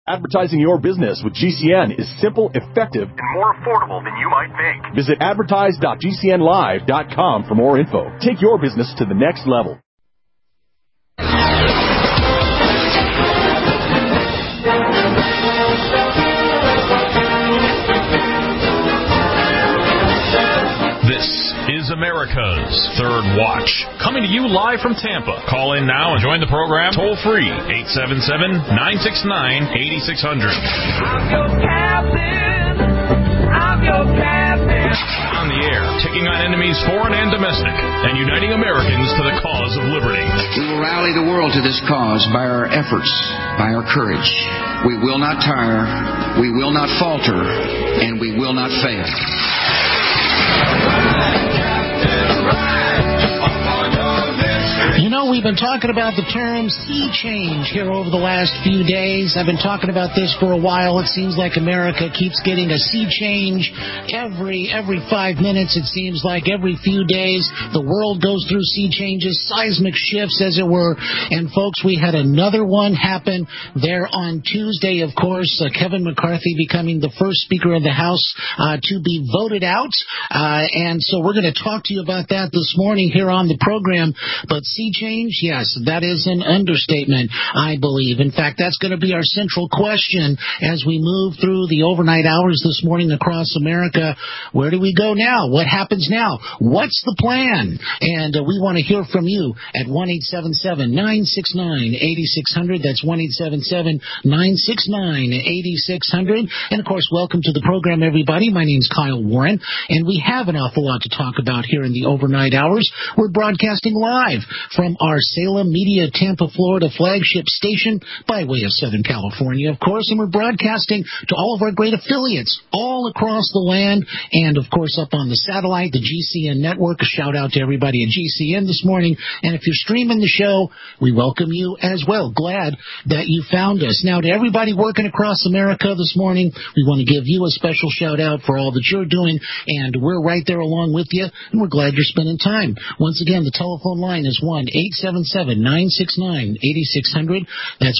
Advertising your business with GCN is simple, effective, and more affordable than you might think. Visit advertise.gcnlive.com for more info. Take your business to the next level. This is America's Third Watch, coming to you live from Tampa. Call in now and join the program toll free, 877-969-8600. I'm your captain. I'm your captain. On the air, taking on enemies foreign and domestic, and uniting Americans to the cause of liberty. We will rally the world to this cause by our efforts, by our courage. We will not tire, we will not falter, and we will not fail. You know, we've been talking about the term sea change here over the last few days. I've been talking about this for a while. It seems like America keeps getting a sea change every 5 minutes. It seems like every few days the world goes through sea changes, seismic shifts, as it were. And, folks, we had another one happen there on Tuesday, of course. Kevin McCarthy becoming the first Speaker of the House to be voted out. And so we're going to talk to you about that this morning here on the program. But sea change, yes, that is an understatement, I believe. In fact, that's going to be our central question as we move through the overnight hours this morning across America. Where do we go now? What happens now? What's the plan? And we want to hear from you at 1-877-969-8600. That's 1-877-969-8600. And, of course, welcome to the program, everybody. My name's Kyle Warren, and we have an awful lot to talk about here in the overnight hours. We're broadcasting live from our Salem Media Tampa, Florida flagship station by way of Southern California, of course, and we're broadcasting to all of our great affiliates all across the land and, of course, up on the satellite, the GCN network. A shout-out to everybody at GCN this morning. And if you're streaming the show, we welcome you as well. Glad that you found us. Now, to everybody working across America this morning, we want to give you a special shout-out for all that you're doing, and we're right there along with you, and we're glad you're spending time. Once again, the telephone line is 1-877-969-8600. That's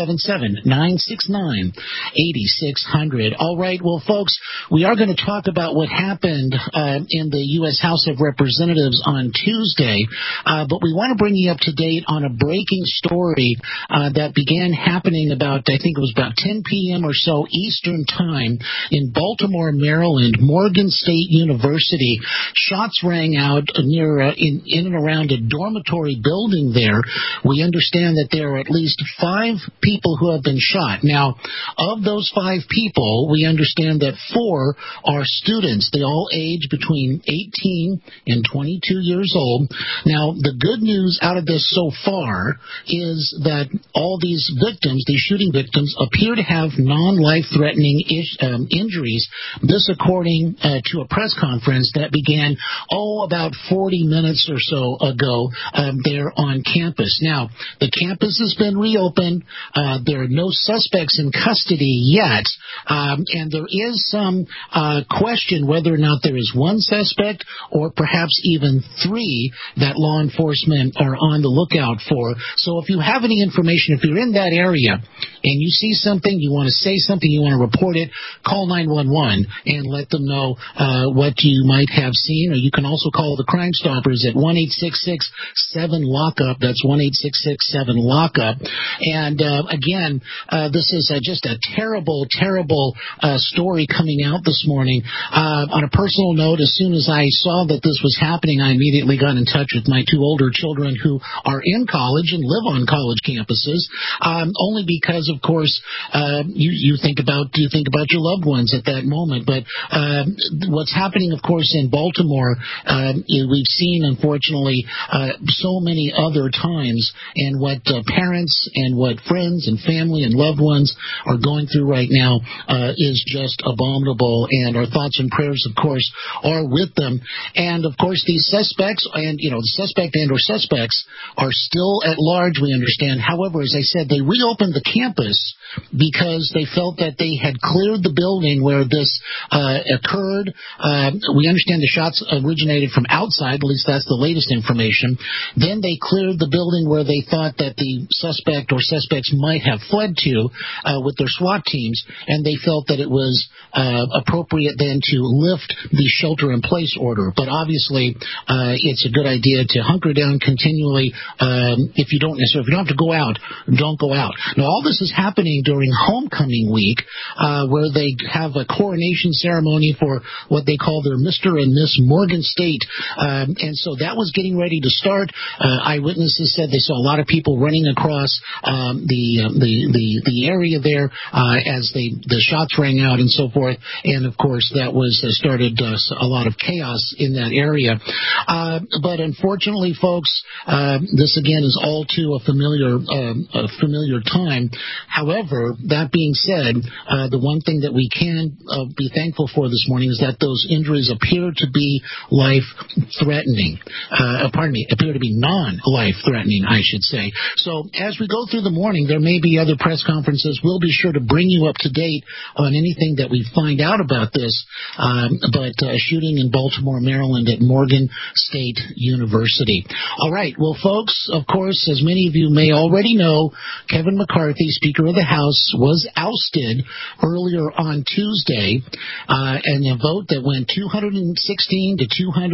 1-877-969-8600. All right, well, folks, we are going to talk about what happened in the U.S. House of Representatives on Tuesday, but we want to bring you up to date on a breaking story that began happening about, I think it was about 10 p.m. or so Eastern Time in Baltimore, Maryland, Morgan State University. Shots rang out near in and around a dormitory building there. We understand that there are at least 5 people who have been shot. Now, of those 5 people, we understand that 4 are students. They all age between 18 and 22 years old. Now, the good news out of this so far is that all these victims, these shooting victims, appear to have non-life-threatening injuries. This according to a press conference that began, about 40 minutes or so ago there on campus. Now, the campus has been reopened. There are no suspects in custody yet, and there is some question whether or not there is one suspect or perhaps even 3 that law enforcement are on the lookout for. So if you have any information, if you're in that area and you see something, you want to say something, you want to report it, call 911 and let them know what you might have seen. Or you can also call the Crime Stoppers at 1-866-7-LOCK-UP. That's 1-866-7-LOCK-UP. And again, this is just a terrible, terrible story coming out this morning. On a personal note, as soon as I saw that this was happening, I immediately got in touch with my 2 older children who are in college and live on college campuses, only because, of course, you think about your loved ones at that moment. But what's happening, of course, in Baltimore, we've seen, unfortunately, so many other times, and what parents and what friends and family and loved ones are going through right now is just abominable. And our thoughts and prayers, of course, are with them. And, of course, these suspects the suspect and or suspects are still at large, we understand. However, as I said, they reopened the campus because they felt that they had cleared the building where this occurred. We understand the shots originated from outside, at least that's the latest information. Then they cleared the building where they thought that the suspect or suspects might have fled to with their SWAT teams, and they felt that it was appropriate then to lift the shelter-in-place order. But obviously, it's a good idea to hunker down continually. If you don't have to go out, don't go out. Now, all this is happening during homecoming week, where they have a coronation ceremony for what they call their Mr. and Miss Morgan State, and so that was getting ready to start. Eyewitnesses said they saw a lot of people running across the area there as the shots rang out and so forth, and of course that was started a lot of chaos in that area. But unfortunately, folks, this again is all too a familiar time. However, that being said, the one thing that we can be thankful for this morning is that those injuries appear to be life-threatening. Appear to be non-life-threatening, I should say. So as we go through the morning, there may be other press conferences. We'll be sure to bring you up to date on anything that we find out about this. But shooting in Baltimore, Maryland at Morgan State University. All right. Well, folks, of course, as many of you may already know, Kevin McCarthy, Speaker of the House, was ousted earlier on Tuesday in a vote that went 216 to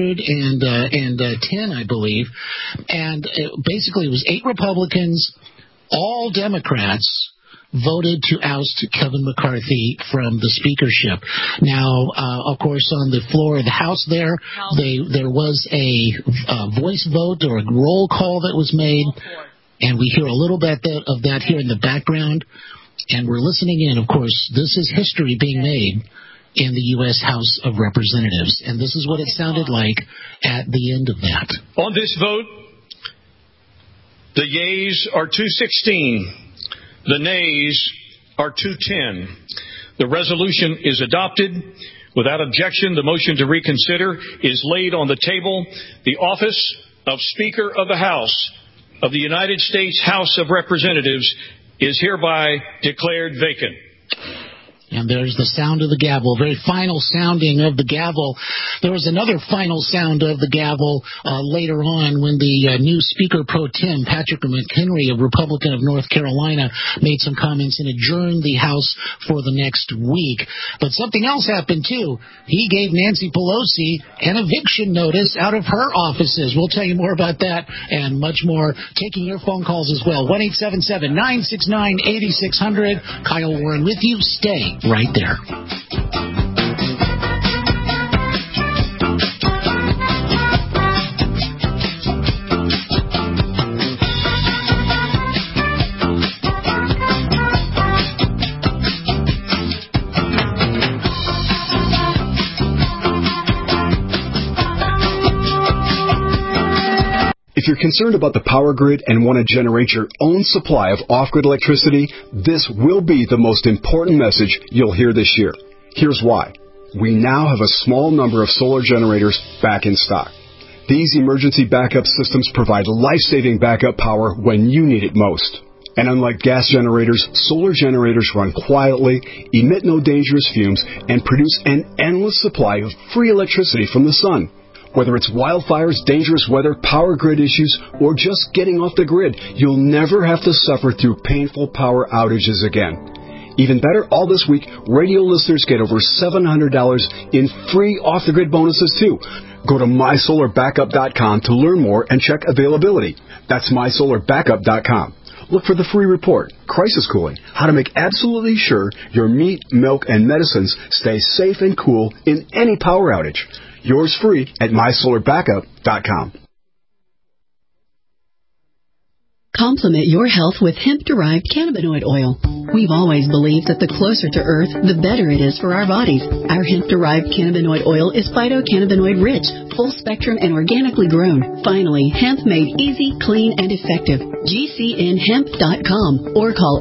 210, I believe. And basically it was 8 Republicans, all Democrats, voted to oust Kevin McCarthy from the speakership. Now, of course, on the floor of the House there was a voice vote or a roll call that was made, and we hear a little bit of that here in the background, and we're listening in. Of course, this is history being made in the U.S. House of Representatives, and this is what it sounded like at the end of that. On this vote, the yeas are 216. The nays are 210. The resolution is adopted. Without objection, the motion to reconsider is laid on the table. The office of Speaker of the House of the United States House of Representatives is hereby declared vacant. And there's the sound of the gavel, very final sounding of the gavel. There was another final sound of the gavel later on when the new Speaker Pro Tem, Patrick McHenry, a Republican of North Carolina, made some comments and adjourned the House for the next week. But something else happened, too. He gave Nancy Pelosi an eviction notice out of her offices. We'll tell you more about that and much more, taking your phone calls as well. 1-877-969-8600. Kyle Warren with you. Stay right there. If you're concerned about the power grid and want to generate your own supply of off-grid electricity, this will be the most important message you'll hear this year. Here's why. We now have a small number of solar generators back in stock. These emergency backup systems provide life-saving backup power when you need it most. And unlike gas generators, solar generators run quietly, emit no dangerous fumes, and produce an endless supply of free electricity from the sun. Whether it's wildfires, dangerous weather, power grid issues, or just getting off the grid, you'll never have to suffer through painful power outages again. Even better, all this week, radio listeners get over $700 in free off-the-grid bonuses, too. Go to mysolarbackup.com to learn more and check availability. That's mysolarbackup.com. Look for the free report, Crisis Cooling, how to make absolutely sure your meat, milk, and medicines stay safe and cool in any power outage. Yours free at mysolarbackup.com. Complement your health with hemp-derived cannabinoid oil. We've always believed that the closer to Earth, the better it is for our bodies. Our hemp-derived cannabinoid oil is phytocannabinoid-rich, full-spectrum, and organically grown. Finally, hemp made easy, clean, and effective. GCNhemp.com or call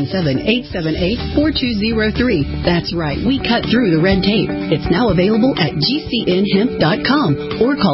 877-878-4203. That's right, we cut through the red tape. It's now available at GCNhemp.com or call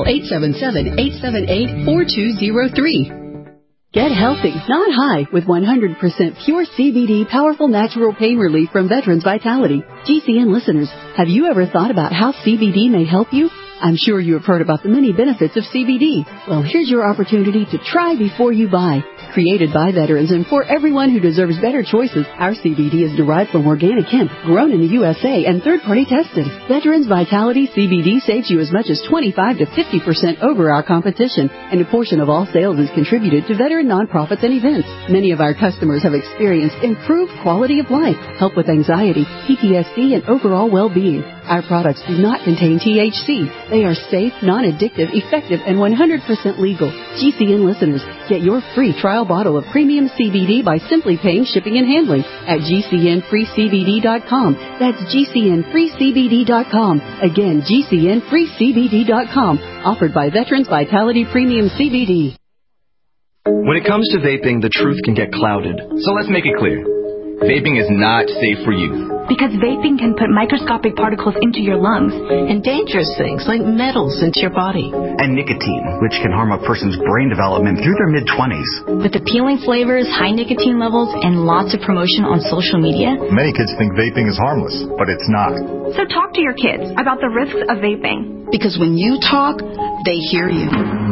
877-878-4203. Get healthy, not high, with 100% pure CBD powerful natural pain relief from Veterans Vitality. GCN listeners, have you ever thought about how CBD may help you? I'm sure you have heard about the many benefits of CBD. Well, here's your opportunity to try before you buy. Created by veterans and for everyone who deserves better choices, our CBD is derived from organic hemp, grown in the USA and third-party tested. Veterans Vitality CBD saves you as much as 25 to 50% over our competition, and a portion of all sales is contributed to veteran nonprofits and events. Many of our customers have experienced improved quality of life, help with anxiety, PTSD, and overall well-being. Our products do not contain THC. They are safe, non-addictive, effective, and 100% legal. GCN listeners, get your free trial bottle of premium CBD by simply paying shipping and handling at GCNFreeCBD.com. That's GCNFreeCBD.com. Again, GCNFreeCBD.com. Offered by Veterans Vitality Premium CBD. When it comes to vaping, the truth can get clouded. So let's make it clear. Vaping is not safe for youth. Because vaping can put microscopic particles into your lungs. And dangerous things like metals into your body. And nicotine, which can harm a person's brain development through their mid-20s. With appealing flavors, high nicotine levels, and lots of promotion on social media. Many kids think vaping is harmless, but it's not. So talk to your kids about the risks of vaping. Because when you talk, they hear you.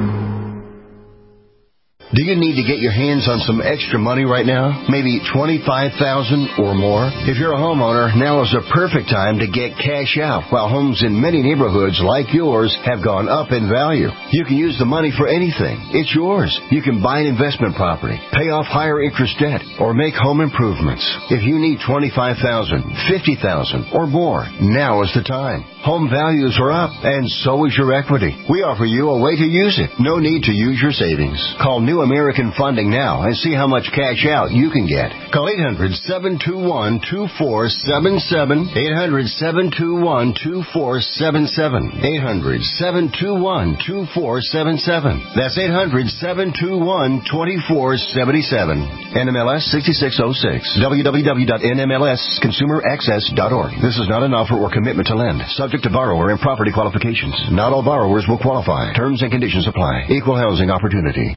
Do you need to get your hands on some extra money right now? Maybe $25,000 or more? If you're a homeowner, now is the perfect time to get cash out while homes in many neighborhoods like yours have gone up in value. You can use the money for anything. It's yours. You can buy an investment property, pay off higher interest debt, or make home improvements. If you need $25,000, $50,000 or more, now is the time. Home values are up, and so is your equity. We offer you a way to use it. No need to use your savings. Call New American Funding now and see how much cash out you can get. Call 800-721-2477. 800-721-2477. 800-721-2477. That's 800-721-2477. NMLS 6606. www.nmlsconsumeraccess.org. This is not an offer or commitment to lend. Subject to borrower and property qualifications. Not all borrowers will qualify. Terms and conditions apply. Equal housing opportunity.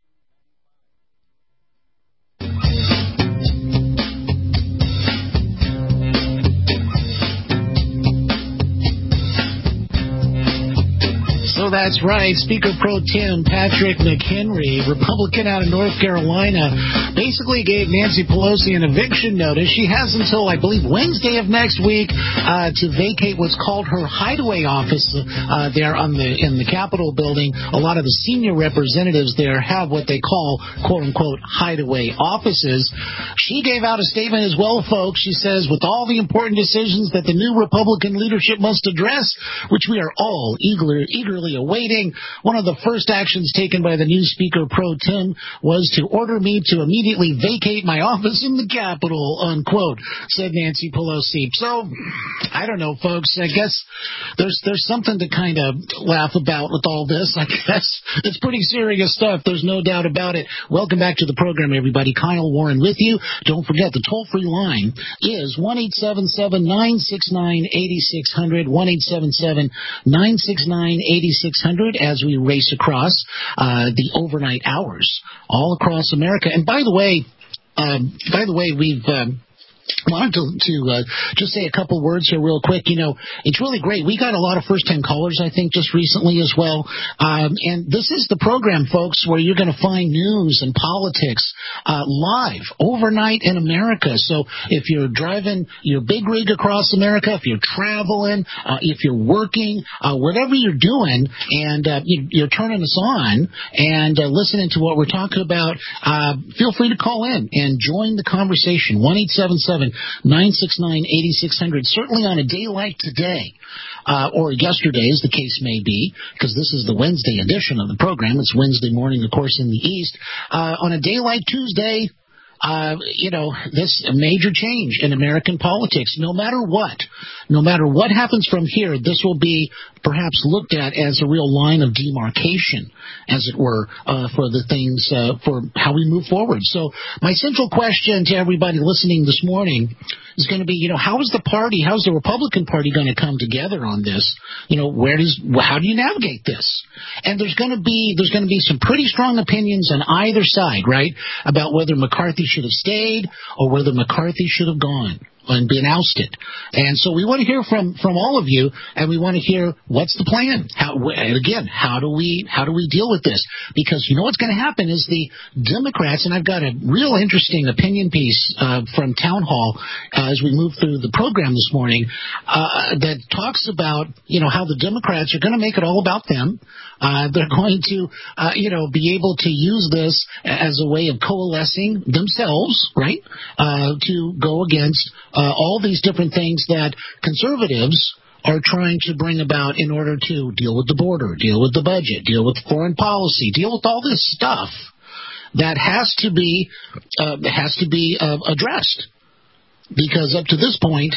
So that's right. Speaker Pro Tem Patrick McHenry, Republican out of North Carolina, basically gave Nancy Pelosi an eviction notice. She has until, I believe, Wednesday of next week to vacate what's called her hideaway office there in the Capitol building. A lot of the senior representatives there have what they call, quote-unquote, hideaway offices. She gave out a statement as well, folks. She says, with all the important decisions that the new Republican leadership must address, which we are all eagerly awaiting, one of the first actions taken by the new Speaker Pro Tem was to order me to immediately vacate my office in the Capitol, unquote, said Nancy Pelosi. So, I don't know, folks. I guess there's something to kind of laugh about with all this. I guess it's pretty serious stuff. There's no doubt about it. Welcome back to the program, everybody. Kyle Warren with you. Don't forget, the toll-free line is 1-877-969-8600, 1-877-969-8600 as we race across the overnight hours all across America. And by the way, we've wanted to just say a couple words here real quick. You know, it's really great. We got a lot of first-time callers, I think, just recently as well. And this is the program, folks, where you're going to find news and politics live overnight in America. So if you're driving your big rig across America, if you're traveling, if you're working, whatever you're doing, and you're turning us on and listening to what we're talking about, feel free to call in and join the conversation. 1-877-969-8600. Certainly on a day like today, or yesterday, as the case may be, because this is the Wednesday edition of the program. It's Wednesday morning, of course, in the East. On a day like Tuesday, this major change in American politics. No matter what happens from here, this will be perhaps looked at as a real line of demarcation, as it were, for the things, for how we move forward. So my central question to everybody listening this morning is going to be, how's the Republican Party going to come together on this? How do you navigate this? And there's going to be some pretty strong opinions on either side, right, about whether McCarthy should have stayed or whether McCarthy should have gone. and been ousted. And so we want to hear from all of you, and we want to hear what's the plan. How do we deal with this? Because you know what's going to happen is the Democrats, and I've got a real interesting opinion piece from Town Hall as we move through the program this morning that talks about how the Democrats are going to make it all about them. They're going to be able to use this as a way of coalescing themselves, right, to go against all these different things that conservatives are trying to bring about in order to deal with the border, deal with the budget, deal with foreign policy, deal with all this stuff that has to be addressed. Because up to this point,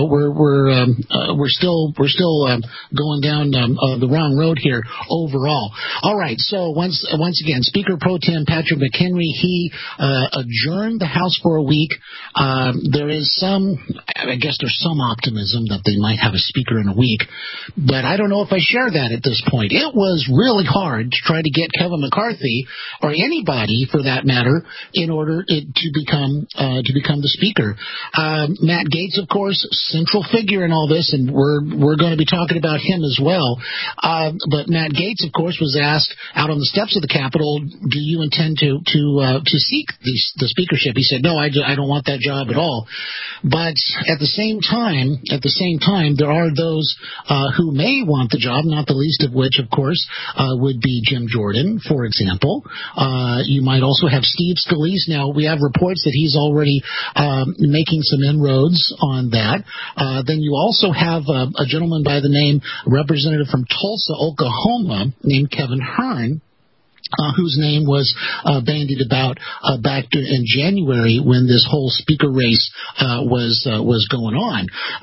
we're still going down the wrong road here overall. All right, so once again, Speaker Pro Tem Patrick McHenry, he adjourned the House for a week. There's some optimism that they might have a speaker in a week, but I don't know if I share that at this point. It was really hard to try to get Kevin McCarthy or anybody for that matter in order to become the speaker. Matt Gaetz, of course, central figure in all this, and we're going to be talking about him as well. But Matt Gaetz, of course, was asked out on the steps of the Capitol, "Do you intend to seek the speakership?" He said, "No, I don't want that job at all." But at the same time, there are those who may want the job, not the least of which, of course, would be Jim Jordan, for example. You might also have Steve Scalise. Now, we have reports that he's already making some inroads on that. Then you also have a gentleman by the name, representative from Tulsa, Oklahoma, named Kevin Hern, whose name was bandied about back in January when this whole speaker race was going on.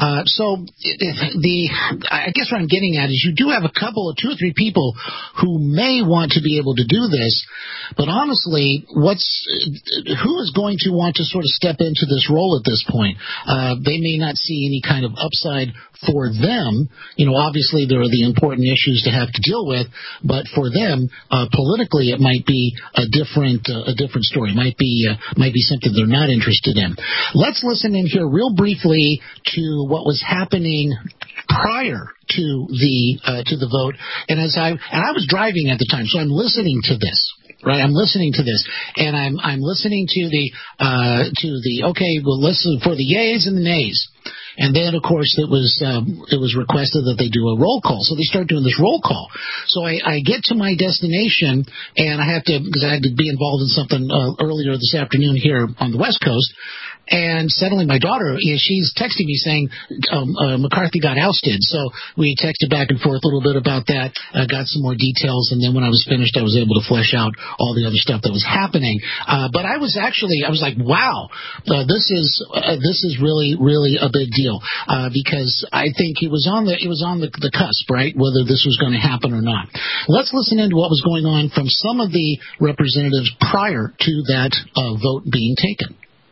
I guess what I'm getting at is you do have a couple of 2 or 3 people who may want to be able to do this, but honestly, who is going to want to sort of step into this role at this point? They may not see any kind of upside for them. Obviously there are the important issues to have to deal with, but for them, politically, it might be a different story. It might be something they're not interested in. Let's listen in here real briefly to what was happening prior to the vote. And I was driving at the time, so I'm listening to this. Right, I'm listening to this, and I'm listening to the okay. Well, listen for the yays and the nays. And then, of course, it was requested that they do a roll call. So they start doing this roll call. So I get to my destination, and because I had to be involved in something earlier this afternoon here on the West Coast. And suddenly my daughter, she's texting me saying McCarthy got ousted. So we texted back and forth a little bit about that, got some more details, and then when I was finished, I was able to flesh out all the other stuff that was happening. But I was like, wow, this is really, really a big deal, because I think it was on the cusp, right, whether this was going to happen or not. Let's listen into what was going on from some of the representatives prior to that vote being taken.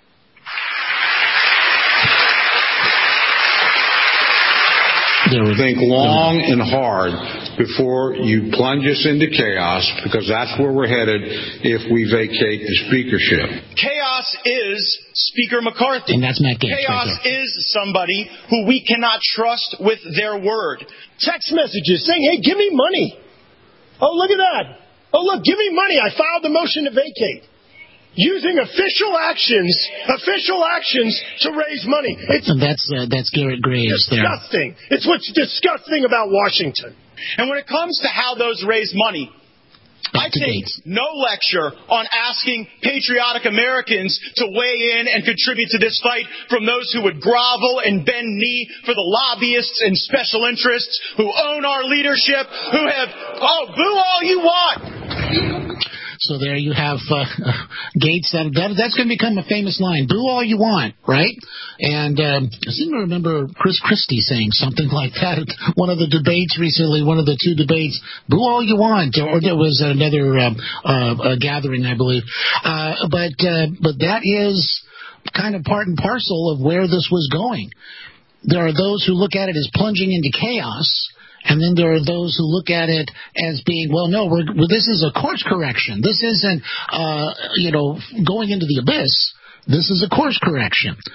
Think long and hard before you plunge us into chaos, because that's where we're headed if we vacate the speakership. Chaos is Speaker McCarthy. And that's Matt Gaetz. Chaos is somebody who we cannot trust with their word. Text messages saying, "Hey, give me money. Oh, look at that. Oh, look, give me money. I filed the motion to vacate." Using official actions to raise money. That's Garrett Graves there. Disgusting. It's what's disgusting about Washington. And when it comes to how those raise money, I take no lecture on asking patriotic Americans to weigh in and contribute to this fight from those who would grovel and bend knee for the lobbyists and special interests who own our leadership, who have, boo all you want. So there you have Gaetz. That's going to become a famous line. Boo all you want, right? And I seem to remember Chris Christie saying something like that at one of the debates recently, one of the 2 debates. Boo all you want. Or there was another gathering, I believe. But that is kind of part and parcel of where this was going. There are those who look at it as plunging into chaos. And then there are those who look at it as being, well, no, this is a course correction. This isn't, going into the abyss. This is a course correction.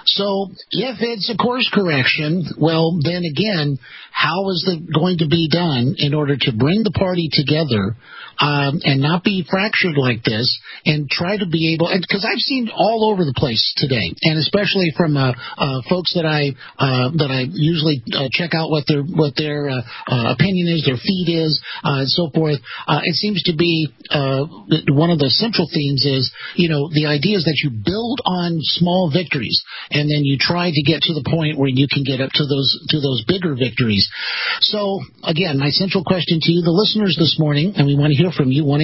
So if it's a course correction, well, then again, how is it going to be done in order to bring the party together and not be fractured like this, and try to be able, because I've seen all over the place today, and especially from folks that I usually check out what their opinion is, their feed is, and so forth. It seems to be one of the central themes is, the idea is that you build on small victories, and then you try to get to the point where you can get up to those bigger victories. So again, my central question to you, the listeners this morning, and we want to hear from you,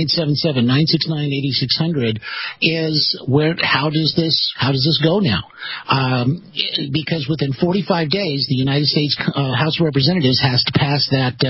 1-877-969-8600, is how does this go now? Because within 45 days, the United States House of Representatives has to pass that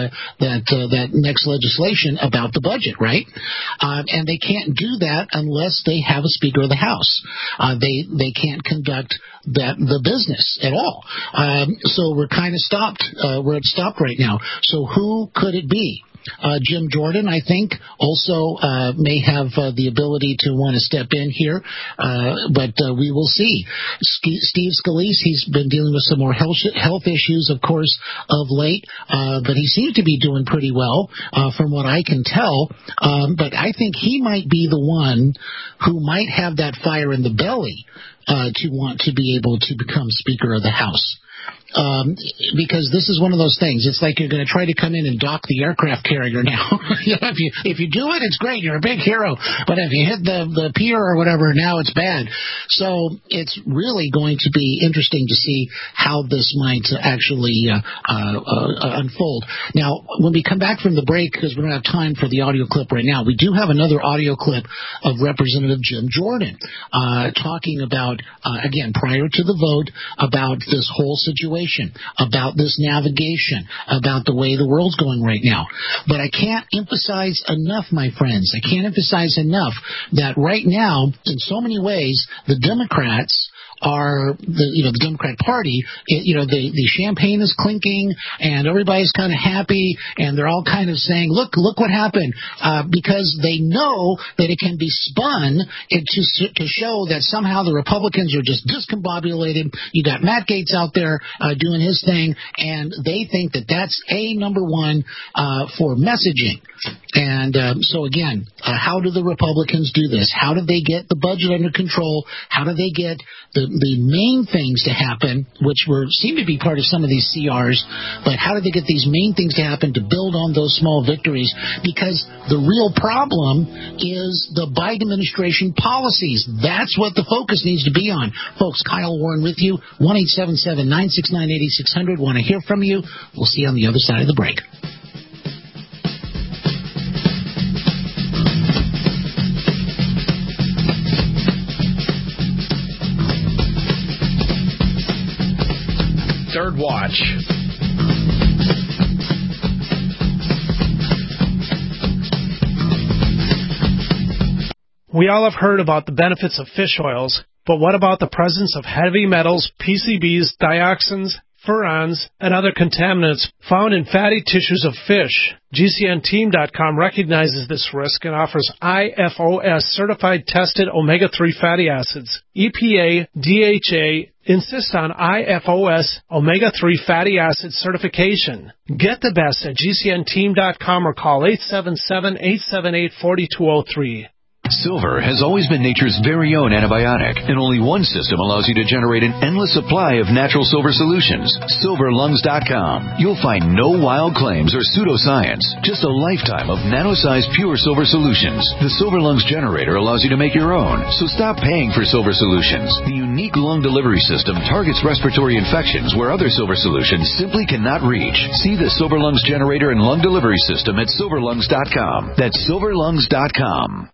next legislation about the budget, right? And they can't do that unless they have a Speaker of the House. They can't conduct the business at all. So we're kind of stopped. We're stopped right now. So who could it be? Jim Jordan, I think, also may have the ability to want to step in here, but we will see. Steve Scalise, he's been dealing with some more health issues, of course, of late, but he seems to be doing pretty well from what I can tell. But I think he might be the one who might have that fire in the belly to want to be able to become Speaker of the House. Because this is one of those things. It's like you're going to try to come in and dock the aircraft carrier now. If you do it, it's great. You're a big hero. But if you hit the pier or whatever, now it's bad. So it's really going to be interesting to see how this might actually unfold. Now, when we come back from the break, because we don't have time for the audio clip right now, we do have another audio clip of Representative Jim Jordan talking about, again, prior to the vote, about this whole situation, about this navigation, about the way the world's going right now. But I can't emphasize enough, my friends, I can't emphasize enough that right now, in so many ways, the Democrats are the Democrat Party. The champagne is clinking and everybody's kind of happy and they're all kind of saying, look what happened, because they know that it can be spun to show that somehow the Republicans are just discombobulated. You got Matt Gaetz out there doing his thing, and they think that that's number one for messaging. And so again, how do the Republicans do this? How do they get the budget under control? How do they get the main things to happen, which seem to be part of some of these CRs, but how do they get these main things to happen to build on those small victories? Because the real problem is the Biden administration policies. That's what the focus needs to be on. Folks, Kyle Warren with you, 1-877-969-8600. Want to hear from you. We'll see you on the other side of the break. Third Watch. We all have heard about the benefits of fish oils, but what about the presence of heavy metals, PCBs, dioxins, furans, and other contaminants found in fatty tissues of fish? GCNteam.com recognizes this risk and offers IFOS certified tested omega-3 fatty acids. EPA, DHA insist on IFOS omega-3 fatty acid certification. Get the best at GCNteam.com or call 877-878-4203. Silver has always been nature's very own antibiotic, and only one system allows you to generate an endless supply of natural silver solutions. SilverLungs.com. You'll find no wild claims or pseudoscience, just a lifetime of nano-sized pure silver solutions. The Silver Lungs generator allows you to make your own, so stop paying for silver solutions. The unique lung delivery system targets respiratory infections where other silver solutions simply cannot reach. See the Silver Lungs generator and lung delivery system at SilverLungs.com. That's SilverLungs.com.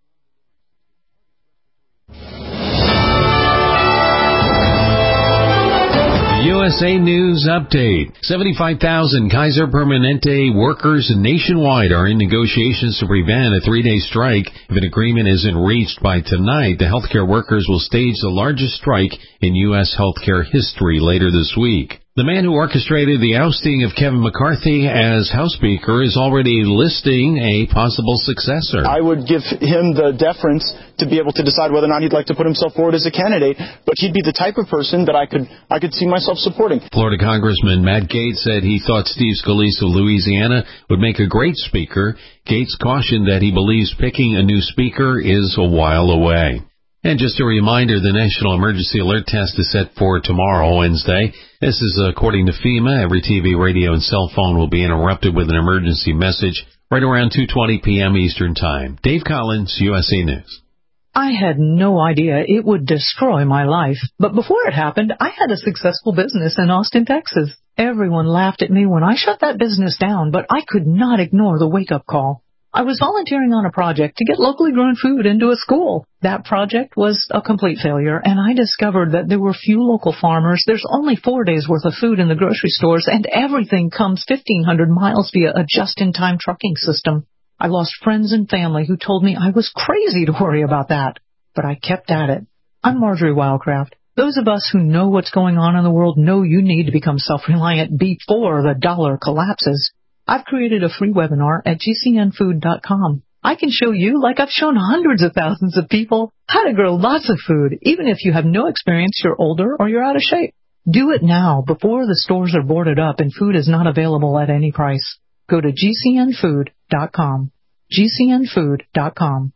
USA News Update. 75,000 Kaiser Permanente workers nationwide are in negotiations to prevent a 3-day strike. If an agreement isn't reached by tonight, the healthcare workers will stage the largest strike in U.S. healthcare history later this week. The man who orchestrated the ousting of Kevin McCarthy as House Speaker is already listing a possible successor. I would give him the deference to be able to decide whether or not he'd like to put himself forward as a candidate, but he'd be the type of person that I could see myself supporting. Florida Congressman Matt Gaetz said he thought Steve Scalise of Louisiana would make a great speaker. Gaetz cautioned that he believes picking a new speaker is a while away. And just a reminder, the National Emergency Alert Test is set for tomorrow, Wednesday. This is according to FEMA. Every TV, radio, and cell phone will be interrupted with an emergency message right around 2:20 p.m. Eastern Time. Dave Collins, USA News. I had no idea it would destroy my life. But before it happened, I had a successful business in Austin, Texas. Everyone laughed at me when I shut that business down, but I could not ignore the wake-up call. I was volunteering on a project to get locally grown food into a school. That project was a complete failure, and I discovered that there were few local farmers. There's only 4 days' worth of food in the grocery stores, and everything comes 1,500 miles via a just-in-time trucking system. I lost friends and family who told me I was crazy to worry about that, but I kept at it. I'm Marjorie Wildcraft. Those of us who know what's going on in the world know you need to become self-reliant before the dollar collapses. I've created a free webinar at GCNfood.com. I can show you, like I've shown hundreds of thousands of people, how to grow lots of food, even if you have no experience, you're older, or you're out of shape. Do it now, before the stores are boarded up and food is not available at any price. Go to GCNfood.com. GCNfood.com.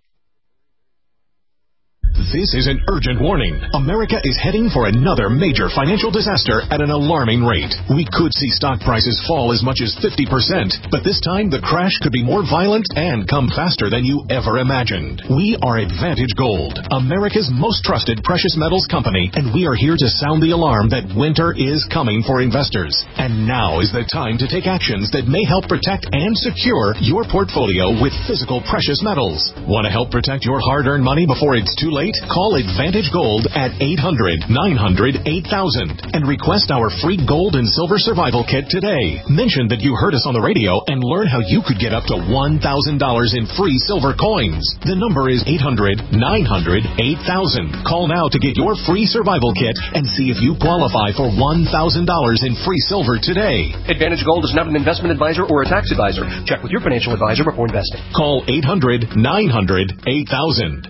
This is an urgent warning. America is heading for another major financial disaster at an alarming rate. We could see stock prices fall as much as 50%, but this time the crash could be more violent and come faster than you ever imagined. We are Advantage Gold, America's most trusted precious metals company, and we are here to sound the alarm that winter is coming for investors. And now is the time to take actions that may help protect and secure your portfolio with physical precious metals. Want to help protect your hard-earned money before it's too late? Call Advantage Gold at 800-900-8000 and request our free gold and silver survival kit today. Mention that you heard us on the radio and learn how you could get up to $1,000 in free silver coins. The number is 800-900-8000. Call now to get your free survival kit and see if you qualify for $1,000 in free silver today. Advantage Gold is not an investment advisor or a tax advisor. Check with your financial advisor before investing. Call 800-900-8000.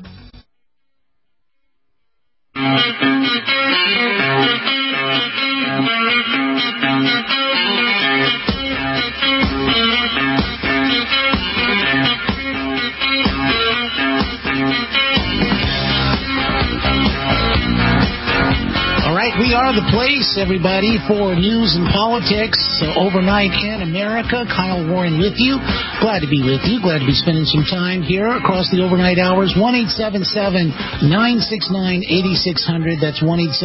We are the place, everybody, for news and politics overnight in America. Kyle Warren with you. Glad to be with you. Glad to be spending some time here across the overnight hours. 1-877-969-8600. That's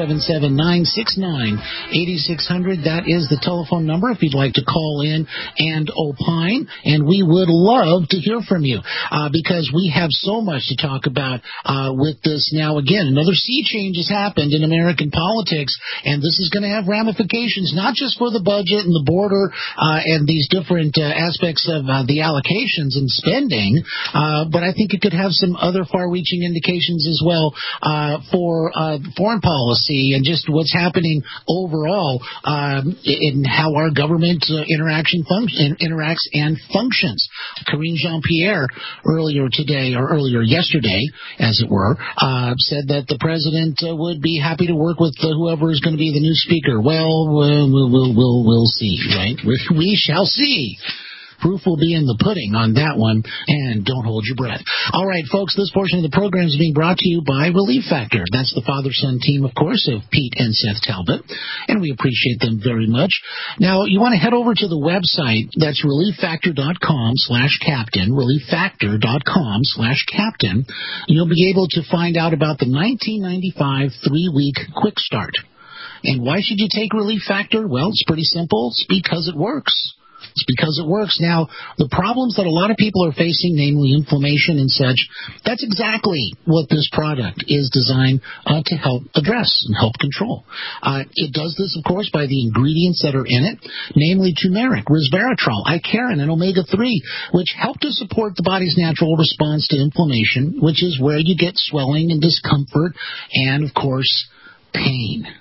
1-877-969-8600. That is the telephone number if you'd like to call in and opine. And we would love to hear from you because we have so much to talk about with this now. Again, another sea change has happened in American politics. And this is going to have ramifications, not just for the budget and the border and these different aspects of the allocations and spending, but I think it could have some other far-reaching indications as well for foreign policy and just what's happening overall in how our government interacts and functions. Karine Jean-Pierre earlier yesterday, as it were, said that the president would be happy to work with whoever is going to be the new speaker. Well, we'll see, right? We shall see. Proof will be in the pudding on that one, and don't hold your breath. All right, folks, this portion of the program is being brought to you by Relief Factor. That's the father-son team, of course, of Pete and Seth Talbot, and we appreciate them very much. Now, you want to head over to the website. That's relieffactor.com/captain, relieffactor.com/captain. You'll be able to find out about the 1995 3-week quick start. And why should you take Relief Factor? Well, it's pretty simple. It's because it works. It's because it works. Now, the problems that a lot of people are facing, namely inflammation and such, that's exactly what this product is designed to help address and help control. It does this, of course, by the ingredients that are in it, namely turmeric, resveratrol, icariin, and omega-3, which help to support the body's natural response to inflammation, which is where you get swelling and discomfort and, of course, pain.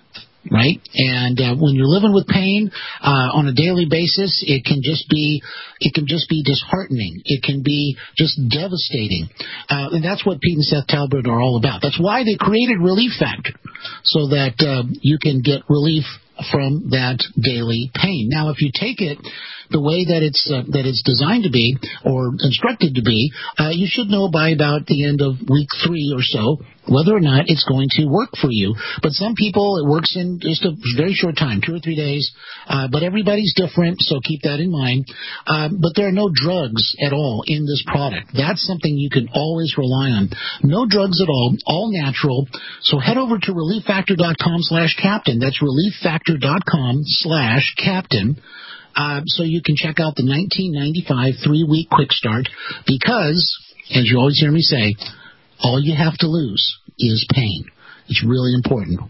right? And when you're living with pain on a daily basis, it can just be disheartening. It can be just devastating. And that's what Pete and Seth Talbert are all about. That's why they created Relief Factor, so that you can get relief from that daily pain. Now, if you take it the way that it's designed to be or instructed to be, you should know by about the end of week 3 or so whether or not it's going to work for you. But some people, it works in just a very short time, 2 or 3 days. But everybody's different, so keep that in mind. But there are no drugs at all in this product. That's something you can always rely on. No drugs at all natural. So head over to relieffactor.com/captain. That's relieffactor.com/captain. So you can check out the 1995 3-week quick start, because, as you always hear me say, all you have to lose is pain. It's really important.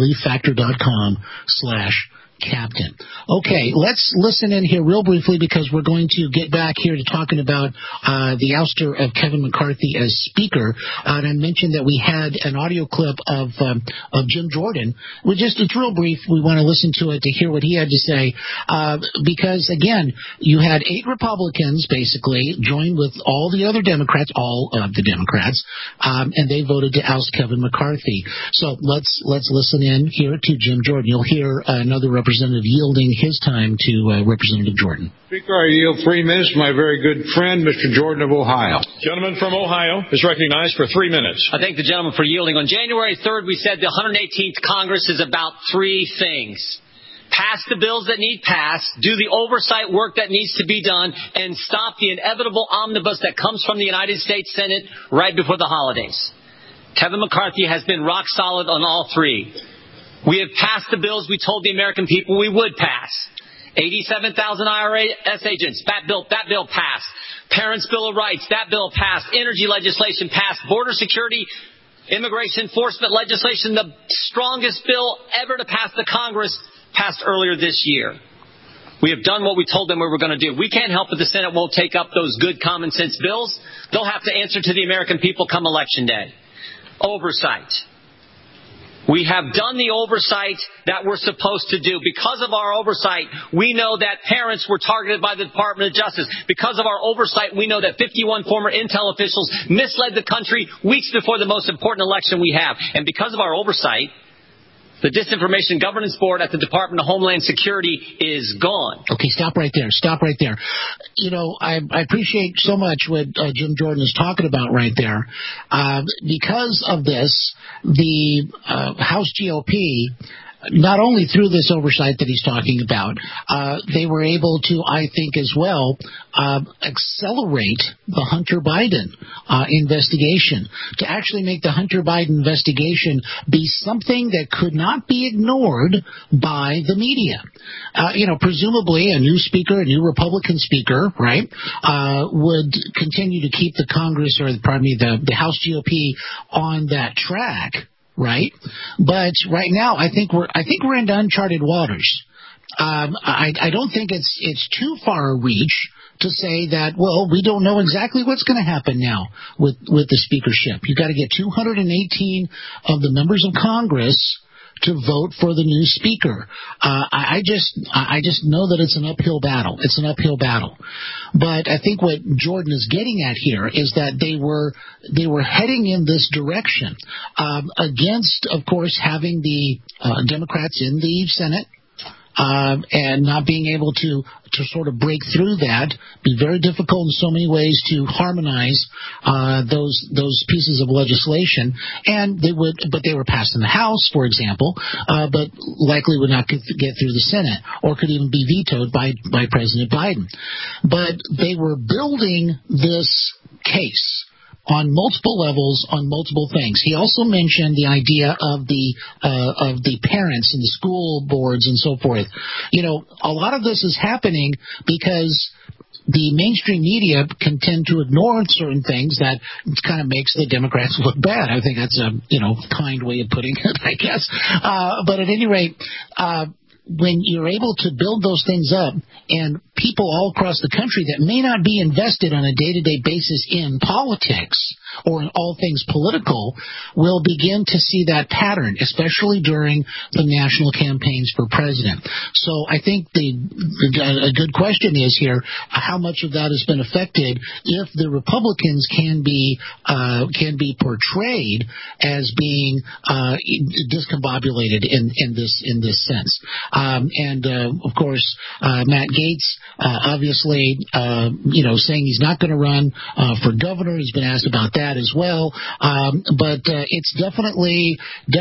relieffactor.com/captain. Okay, let's listen in here real briefly, because we're going to get back here to talking about the ouster of Kevin McCarthy as Speaker. And I mentioned that we had an audio clip of Jim Jordan. It's real brief. We want to listen to it to hear what he had to say, because, again, you had 8 Republicans, basically, join with all the other Democrats, and they voted to oust Kevin McCarthy. So let's listen in here to Jim Jordan. You'll hear another representative yielding his time to Representative Jordan. Speaker, I yield 3 minutes to my very good friend, Mr. Jordan of Ohio. Gentleman from Ohio is recognized for 3 minutes. I thank the gentleman for yielding. On January 3rd, we said the 118th Congress is about 3 things. Pass the bills that need passed, do the oversight work that needs to be done, and stop the inevitable omnibus that comes from the United States Senate right before the holidays. Kevin McCarthy has been rock solid on all 3. We have passed the bills we told the American people we would pass. 87,000 IRS agents, that bill passed. Parents' Bill of Rights, that bill passed. Energy legislation passed. Border security, immigration enforcement legislation, the strongest bill ever to pass the Congress, passed earlier this year. We have done what we told them we were going to do. We can't help it the Senate won't take up those good common sense bills. They'll have to answer to the American people come Election Day. Oversight. We have done the oversight that we're supposed to do. Because of our oversight, we know that parents were targeted by the Department of Justice. Because of our oversight, we know that 51 former Intel officials misled the country weeks before the most important election we have. And because of our oversight, the Disinformation Governance Board at the Department of Homeland Security is gone. Okay, stop right there. You know, I appreciate so much what Jim Jordan is talking about right there. Because of this, the House GOP, not only through this oversight that he's talking about, they were able to, I think as well, accelerate the Hunter Biden investigation, to actually make the Hunter Biden investigation be something that could not be ignored by the media. Presumably a new speaker, a new Republican speaker, right, would continue to keep the Congress, or the House GOP on that track. Right, but right now I think we're in uncharted waters. I don't think it's too far a reach to say that, well, we don't know exactly what's going to happen now with the speakership. You've got to get 218 of the members of Congress to vote for the new speaker. I just know that it's an uphill battle. But I think what Jordan is getting at here is that they were heading in this direction, against, of course, having the Democrats in the Senate, and not being able to sort of break through that. Be very difficult in so many ways to harmonize those pieces of legislation, and they were passed in the House, for example, but likely would not get through the Senate, or could even be vetoed by President Biden. But they were building this case on multiple levels, on multiple things. He also mentioned the idea of the parents and the school boards and so forth. You know, a lot of this is happening because the mainstream media can tend to ignore certain things that kind of makes the Democrats look bad. I think that's a kind way of putting it, I guess. But at any rate, when you're able to build those things up and people all across the country that may not be invested on a day-to-day basis in politics or in all things political will begin to see that pattern, especially during the national campaigns for president. So I think a good question is here, how much of that has been affected if the Republicans can be portrayed as being discombobulated in this sense. Of course, Matt Gaetz, obviously, saying he's not going to run for governor. He's been asked about that as well. But it's definitely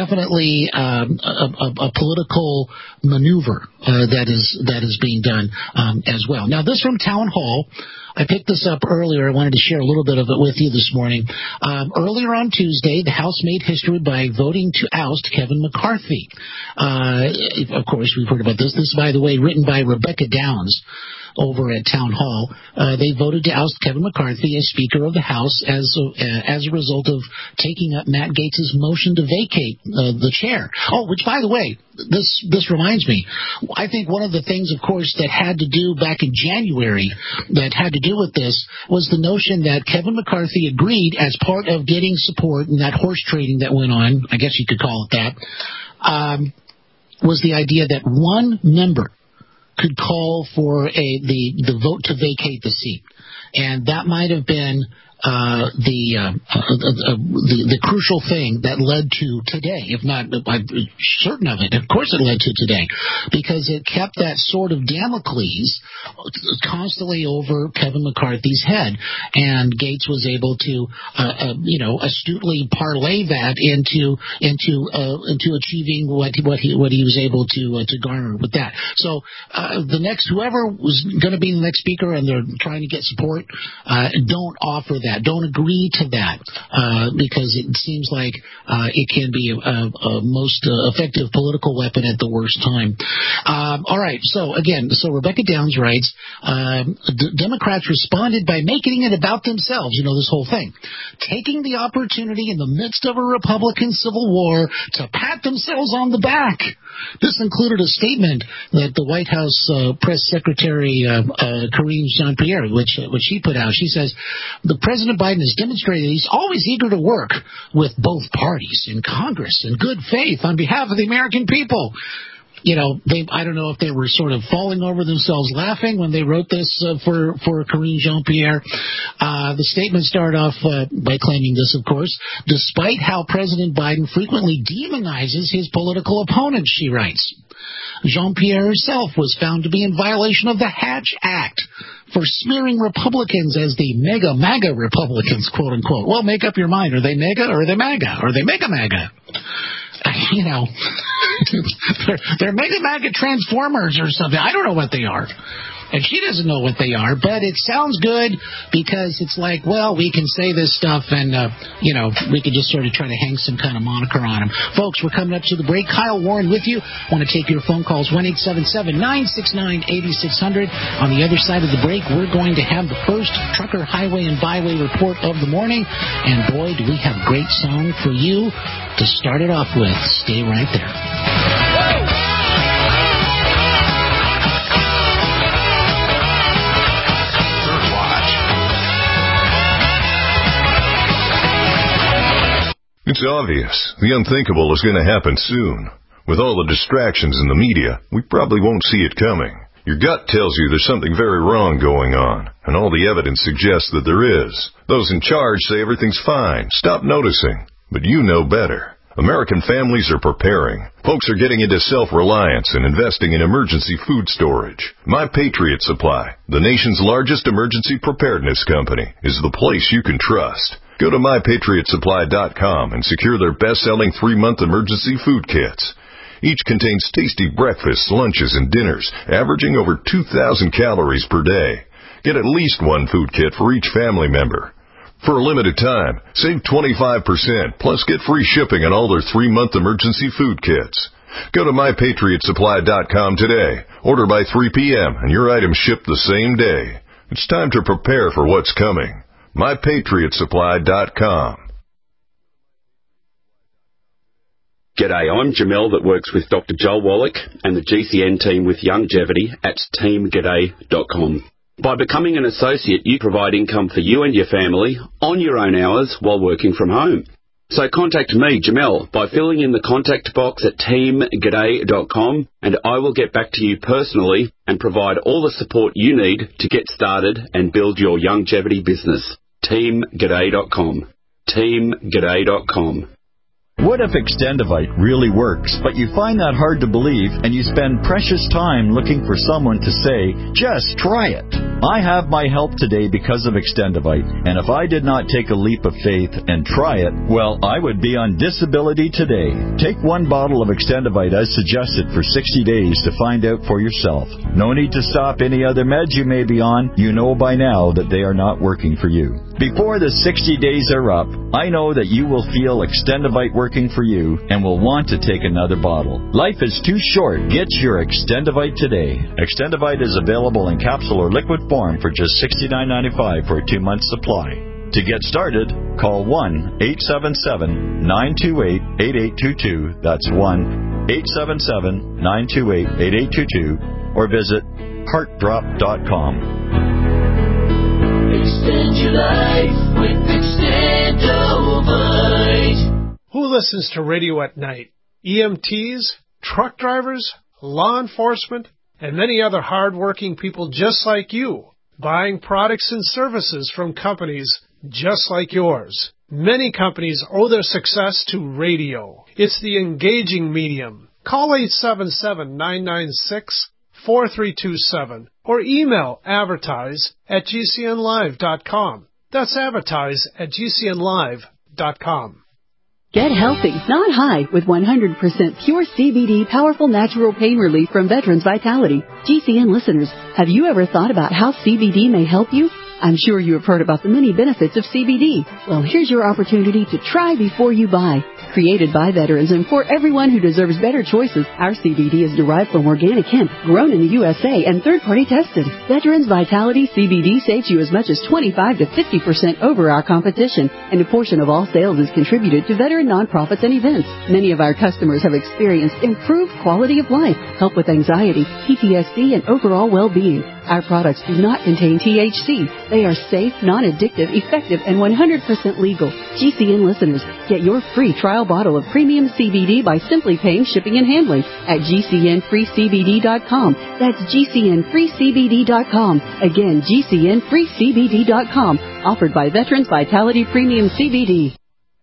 a political maneuver that is being done as well. Now, this from Town Hall. I picked this up earlier. I wanted to share a little bit of it with you this morning. Earlier on Tuesday, the House made history by voting to oust Kevin McCarthy. Of course, we've heard about this. This is, by the way, written by Rebecca Downs over at Town Hall. They voted to oust Kevin McCarthy as Speaker of the House as a result of taking up Matt Gaetz's motion to vacate the chair. Oh, which, by the way, this reminds me, I think one of the things, of course, that had to do back in January that had to do with this was the notion that Kevin McCarthy agreed as part of getting support in that horse trading that went on, I guess you could call it that, was the idea that one member could call for the vote to vacate the seat. And that might have been the crucial thing that led to today, if not, I'm certain of it. Of course it led to today, because it kept that sword of Damocles constantly over Kevin McCarthy's head, and Gaetz was able to, astutely parlay that into achieving what he was able to garner with that. So whoever was going to be the next speaker, and they're trying to get support, don't offer that. Don't agree to that, because it seems like it can be a most effective political weapon at the worst time. All right. So Rebecca Downs writes, Democrats responded by making it about themselves. This whole thing, taking the opportunity in the midst of a Republican civil war to pat themselves on the back. This included a statement that the White House press secretary Karine Jean-Pierre, which she put out. She says, President Biden has demonstrated he's always eager to work with both parties in Congress in good faith on behalf of the American people. I don't know if they were sort of falling over themselves laughing when they wrote this for Karine Jean-Pierre. The statement started off by claiming this, of course, despite how President Biden frequently demonizes his political opponents, she writes. Jean-Pierre herself was found to be in violation of the Hatch Act for smearing Republicans as the mega-MAGA Republicans, quote-unquote. Well, make up your mind. Are they mega or are they MAGA? Or are they mega-MAGA? They're mega-MAGA transformers or something. I don't know what they are. And she doesn't know what they are, but it sounds good because it's like, well, we can say this stuff and, we can just sort of try to hang some kind of moniker on them. Folks, we're coming up to the break. Kyle Warren with you. Want to take your phone calls, 1-877-969-8600. On the other side of the break, we're going to have the first Trucker Highway and Byway report of the morning. And boy, do we have a great song for you to start it off with. Stay right there. It's obvious. The unthinkable is going to happen soon. With all the distractions in the media, we probably won't see it coming. Your gut tells you there's something very wrong going on, and all the evidence suggests that there is. Those in charge say everything's fine. Stop noticing. But you know better. American families are preparing. Folks are getting into self-reliance and investing in emergency food storage. My Patriot Supply, the nation's largest emergency preparedness company, is the place you can trust. Go to MyPatriotSupply.com and secure their best-selling 3-month emergency food kits. Each contains tasty breakfasts, lunches, and dinners, averaging over 2,000 calories per day. Get at least one food kit for each family member. For a limited time, save 25%, plus get free shipping on all their 3-month emergency food kits. Go to MyPatriotSupply.com today. Order by 3 p.m. and your items ship the same day. It's time to prepare for what's coming. MyPatriotSupply.com. G'day, I'm Jamel that works with Dr. Joel Wallach and the GCN team with Longevity at teamg'day.com. By becoming an associate, you provide income for you and your family on your own hours while working from home. So contact me, Jamel, by filling in the contact box at teamg'day.com, and I will get back to you personally and provide all the support you need to get started and build your longevity business. teamg'day.com. teamg'day.com. What if Extendivite really works, but you find that hard to believe and you spend precious time looking for someone to say, just try it? I have my help today because of Extendivite, and if I did not take a leap of faith and try it, well, I would be on disability today. Take one bottle of Extendivite as suggested for 60 days to find out for yourself. No need to stop any other meds you may be on. You know by now that they are not working for you. Before the 60 days are up, I know that you will feel Extendivite working for you and will want to take another bottle. Life is too short. Get your Extendivite today. Extendivite is available in capsule or liquid form for just $69.95 for a 2-month supply. To get started, call 1-877-928-8822. That's 1-877-928-8822. Or visit heartdrop.com. Extend your life with Extendovite. Who listens to radio at night? EMTs, truck drivers, law enforcement, and many other hard-working people just like you, buying products and services from companies just like yours. Many companies owe their success to radio. It's the engaging medium. Call 877-996-4327 or email advertise@gcnlive.com. That's advertise@gcnlive.com. Get healthy, not high, with 100% pure CBD powerful natural pain relief from Veterans Vitality. GCN listeners, have you ever thought about how CBD may help you? I'm sure you have heard about the many benefits of CBD. Well, here's your opportunity to try before you buy. Created by veterans and for everyone who deserves better choices, our CBD is derived from organic hemp, grown in the USA and third-party tested. Veterans Vitality CBD saves you as much as 25 to 50% over our competition, and a portion of all sales is contributed to veteran nonprofits and events. Many of our customers have experienced improved quality of life, help with anxiety, PTSD, and overall well-being. Our products do not contain THC. They are safe, non-addictive, effective, and 100% legal. GCN listeners, get your free trial bottle of premium CBD by simply paying shipping and handling at GCNFreeCBD.com. That's GCNFreeCBD.com. Again, GCNFreeCBD.com. Offered by Veterans Vitality Premium CBD.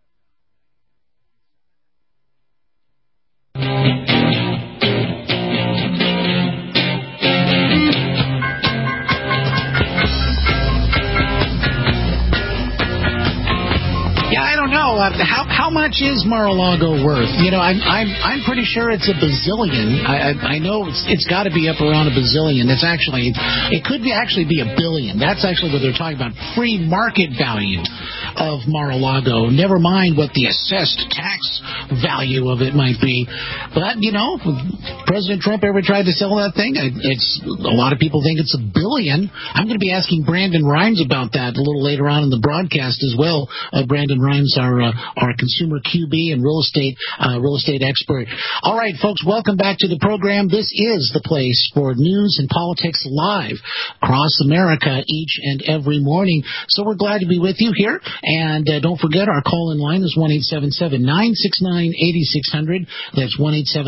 How much is Mar-a-Lago worth? You know, I'm pretty sure it's a bazillion. I know it's got to be up around a bazillion. It could be a billion. That's actually what they're talking about. Free market value of Mar-a-Lago. Never mind what the assessed tax value of it might be. But, you know, President Trump ever tried to sell that thing? A lot of people think it's a billion. I'm going to be asking Brandon Rhymes about that a little later on in the broadcast as well. Brandon Rhymes, our consumer QB and real estate expert. All right, folks, welcome back to the program. This is the place for news and politics live across America each and every morning. So we're glad to be with you here. And don't forget, our call-in line is 1-877-969-8600. That's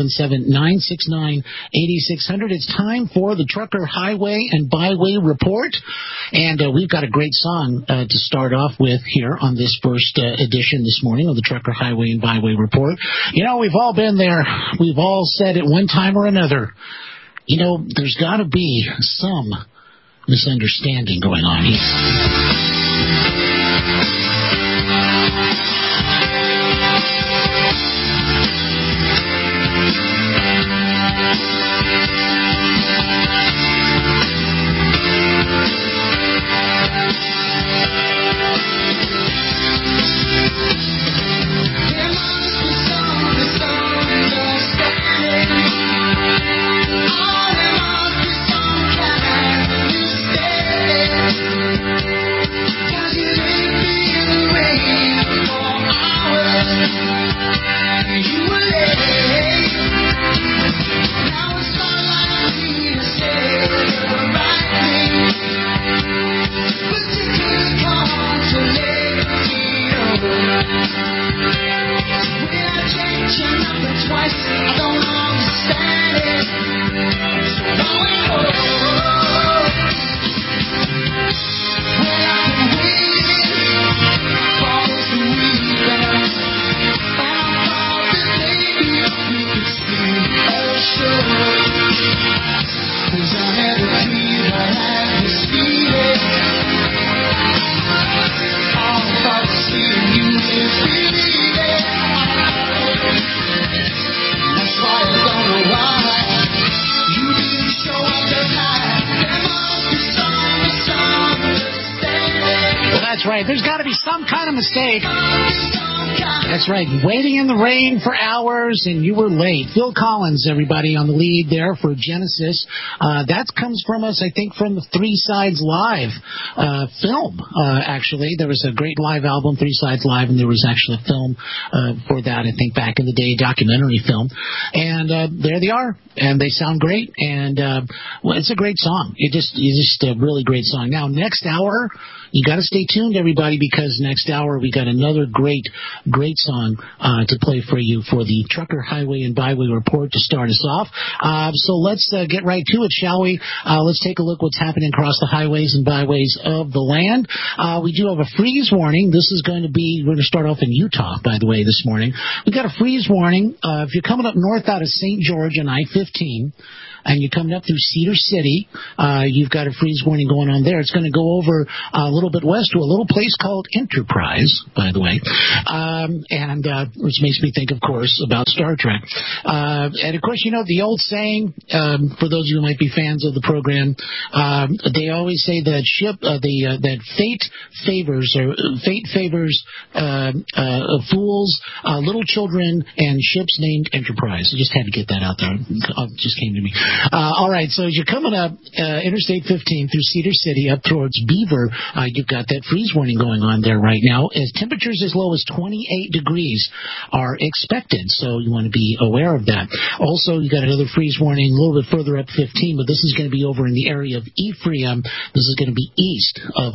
1-877-969-8600. It's time for the Trucker Highway and Byway Report. And we've got a great song to start off with here on this first edition this morning of the Trucker Highway and Byway Report. You know, we've all been there. We've all said at one time or another, you know, there's got to be some misunderstanding going on here. You will That's right. There's got to be some kind of mistake. That's right. Waiting in the rain for hours, and you were late. Phil Collins, everybody, on the lead there for Genesis. That comes from us, I think, from the Three Sides Live film, actually. There was a great live album, Three Sides Live, and there was actually a film for that, I think, back in the day, documentary film. And there they are, and they sound great, and well, it's a great song. It's just a really great song. Now, next hour, you got to stay tuned, everybody, because next hour we got another great song to play for you for the Trucker Highway and Byway Report to start us off. So let's get right to it, shall we? Let's take a look what's happening across the highways and byways of the land. We do have a freeze warning. This is going to be, we're going to start off in Utah, by the way, this morning. We got a freeze warning. If you're coming up north out of St. George on I-15, and you're coming up through Cedar City, you've got a freeze warning going on there. It's going to go over a little bit west to a little place called Enterprise, by the way, and which makes me think, of course, about Star Trek. And, of course, you know, the old saying, for those of you who might be fans of the program, they always say that that fate favors fools, little children, and ships named Enterprise. I just had to get that out there. It just came to me. All right, so as you're coming up Interstate 15 through Cedar City up towards Beaver, you've got that freeze warning going on there right now. As temperatures as low as 28 degrees are expected, so you want to be aware of that. Also, you got another freeze warning a little bit further up 15, but this is going to be over in the area of Ephraim. This is going to be east of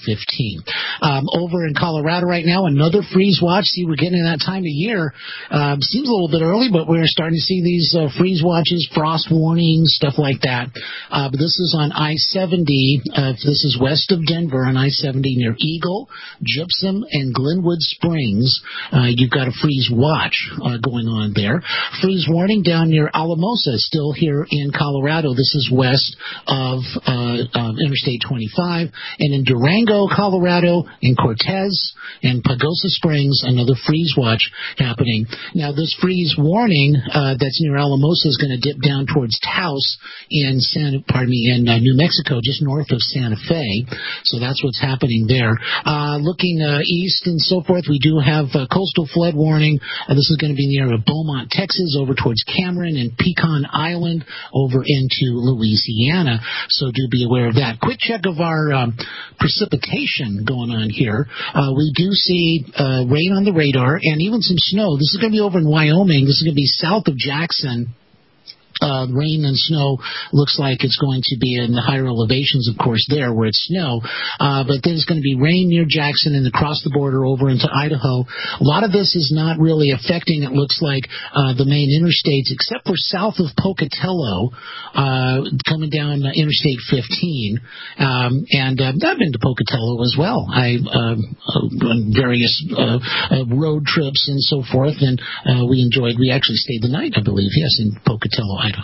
I-15. Over in Colorado right now, another freeze watch. See, we're getting in that time of year. Seems a little bit early, but we're starting to see these freeze watches, frost warnings, stuff like that. But this is on I-70. This is west of Denver on I-70 near Eagle, Gypsum, and Glenwood Springs. You've got a freeze watch going on there. Freeze warning down near Alamosa, still here in Colorado. This is west of Interstate 25. And in Durango, Colorado, in Cortez, and Pagosa Springs, another freeze watch happening. Now, this freeze warning that's near Alamosa is going to dip down towards Taos in New Mexico, just north of Santa Fe. So that's what's happening there. Looking east and so forth, we do have a coastal flood warning. This is going to be in the area of Beaumont, Texas, over towards Cameron and Pecan Island, over into Louisiana. So do be aware of that. Quick check of our precipitation going on here. We do see rain on the radar and even some snow. This is going to be over in Wyoming. This is going to be south of Jackson. Rain and snow looks like it's going to be in the higher elevations, of course, there where it's snow. But then it's going to be rain near Jackson and across the border over into Idaho. A lot of this is not really affecting, it looks like, the main interstates, except for south of Pocatello, coming down Interstate 15. And I've been to Pocatello as well. I've on various road trips and so forth, and we actually stayed the night, I believe, yes, in Pocatello, Idaho.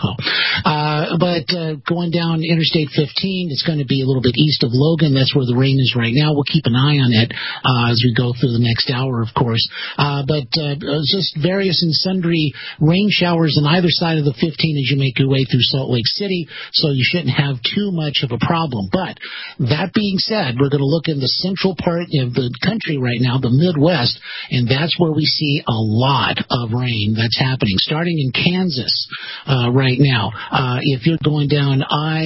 But going down Interstate 15, it's going to be a little bit east of Logan. That's where the rain is right now. We'll keep an eye on it as we go through the next hour, of course. But just various and sundry rain showers on either side of the 15 as you make your way through Salt Lake City, so you shouldn't have too much of a problem. But that being said, we're going to look in the central part of the country right now, the Midwest, and that's where we see a lot of rain that's happening, starting in Kansas right now. If you're going down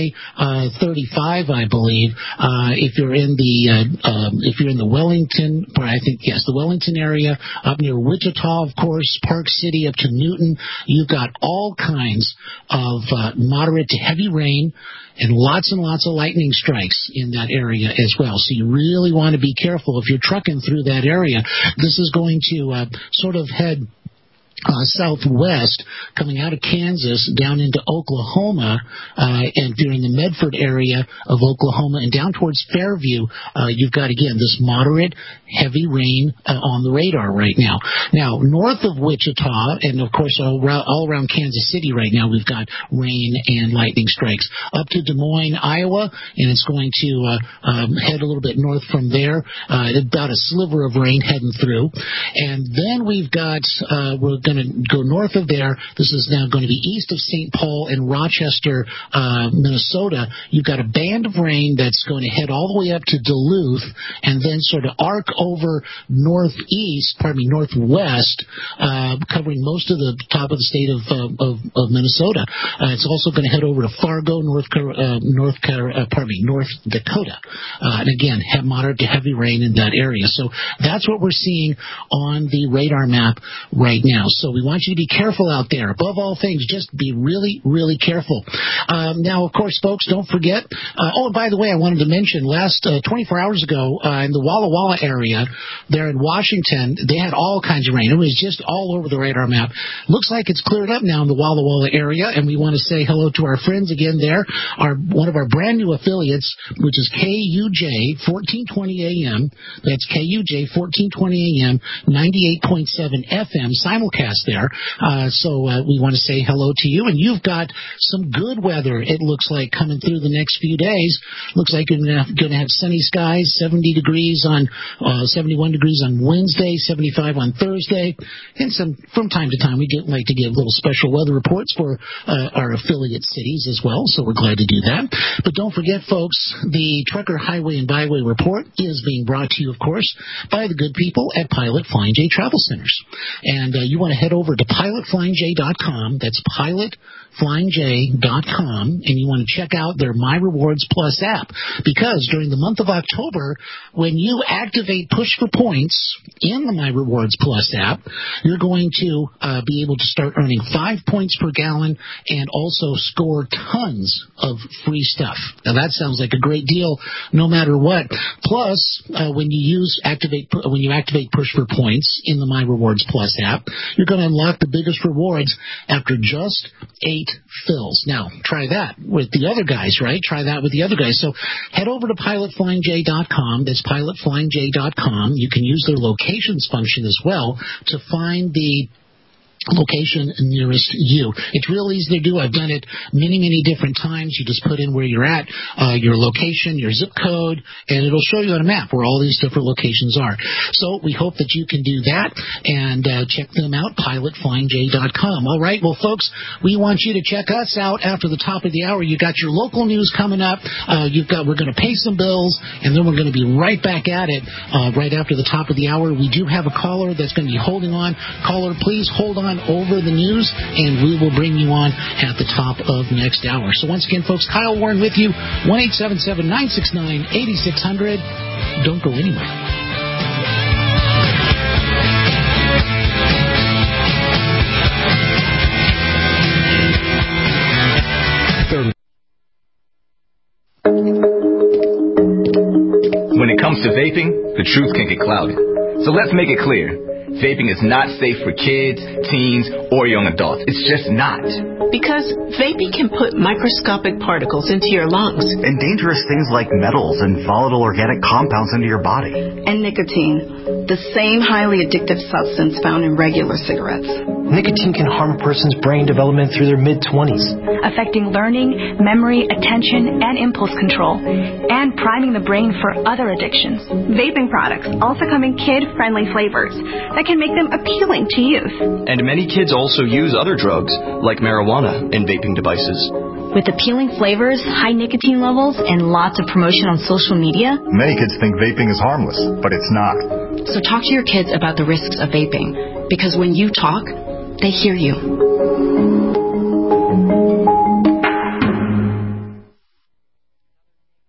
I-35, I believe, if you're in the Wellington, the Wellington area, up near Wichita, of course, Park City up to Newton, you've got all kinds of moderate to heavy rain and lots of lightning strikes in that area as well. So you really want to be careful if you're trucking through that area. This is going to sort of head southwest, coming out of Kansas down into Oklahoma, and during the Medford area of Oklahoma and down towards Fairview, you've got, again, this moderate, heavy rain on the radar right now. Now, north of Wichita, and of course all around Kansas City right now, we've got rain and lightning strikes. Up to Des Moines, Iowa, and it's going to head a little bit north from there, about a sliver of rain heading through. And then we've got, we're going to go north of there. This is now going to be east of St. Paul and Rochester, Minnesota. You've got a band of rain that's going to head all the way up to Duluth and then sort of arc over northwest, covering most of the top of the state of Minnesota. It's also going to head over to Fargo, North Dakota. And again, have moderate to heavy rain in that area. So that's what we're seeing on the radar map right now. So we want you to be careful out there. Above all things, just be really, really careful. Now, of course, folks, don't forget. And by the way, I wanted to mention last 24 hours ago in the Walla Walla area there in Washington, they had all kinds of rain. It was just all over the radar map. Looks like it's cleared up now in the Walla Walla area, and we want to say hello to our friends again there. One of our brand new affiliates, which is KUJ 1420 AM. That's KUJ 1420 AM, 98.7 FM simulcast there. So we want to say hello to you. And you've got some good weather, it looks like, coming through the next few days. Looks like you're going to have sunny skies, 71 degrees on Wednesday, 75 on Thursday. And from time to time, we like to give little special weather reports for our affiliate cities as well. So we're glad to do that. But don't forget, folks, the Trucker Highway and Byway Report is being brought to you, of course, by the good people at Pilot Flying J Travel Centers. And you want to head over to pilotflyingj.com. That's pilotflyingj.com, and you want to check out their My Rewards Plus app, because during the month of October, when you activate Push for Points in the My Rewards Plus app, you're going to be able to start earning 5 points per gallon and also score tons of free stuff. Now that sounds like a great deal no matter what. Plus, when you activate Push for Points in the My Rewards Plus app, you're going to unlock the biggest rewards after just 8 fills. Now, try that with the other guys, right? Try that with the other guys. So head over to pilotflyingj.com. That's pilotflyingj.com. You can use their locations function as well to find the location nearest you. It's real easy to do. I've done it many, many different times. You just put in where you're at, your location, your zip code, and it'll show you on a map where all these different locations are. So we hope that you can do that and check them out, pilotflyingj.com. All right, well, folks, we want you to check us out after the top of the hour. You got your local news coming up. We're going to pay some bills, and then we're going to be right back at it right after the top of the hour. We do have a caller that's going to be holding on. Caller, please hold on over the news, and we will bring you on at the top of next hour. So once again, folks, Kyle Warren with you, 1-877-969-8600. Don't go anywhere. When it comes to vaping, the truth can get clouded. So let's make it clear. Vaping is not safe for kids, teens, or young adults. It's just not. Because vaping can put microscopic particles into your lungs. And dangerous things like metals and volatile organic compounds into your body. And nicotine, the same highly addictive substance found in regular cigarettes. Nicotine can harm a person's brain development through their mid-20s. Affecting learning, memory, attention, and impulse control. And priming the brain for other addictions. Vaping products also come in kid-friendly flavors that can make them appealing to youth. And many kids also use other drugs, like marijuana, in vaping devices. With appealing flavors, high nicotine levels, and lots of promotion on social media, many kids think vaping is harmless, but it's not. So talk to your kids about the risks of vaping, because when you talk, they hear you.